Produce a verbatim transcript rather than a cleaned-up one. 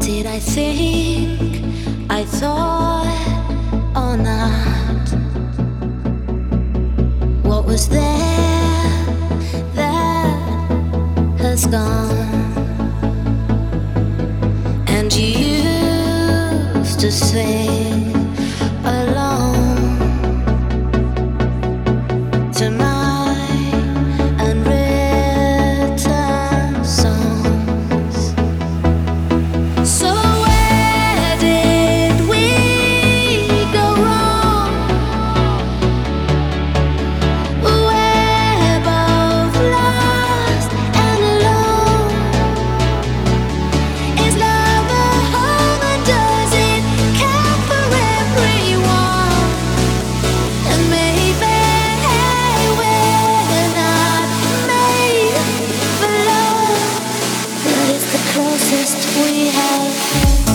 did I think I thought or not? What was there that has gone? And you used to sing along to my unwritten songs. So where did we go wrong? We're both lost and alone. Is love a home or does it count for everyone? And maybe we're not made for love, but it's the closest we have.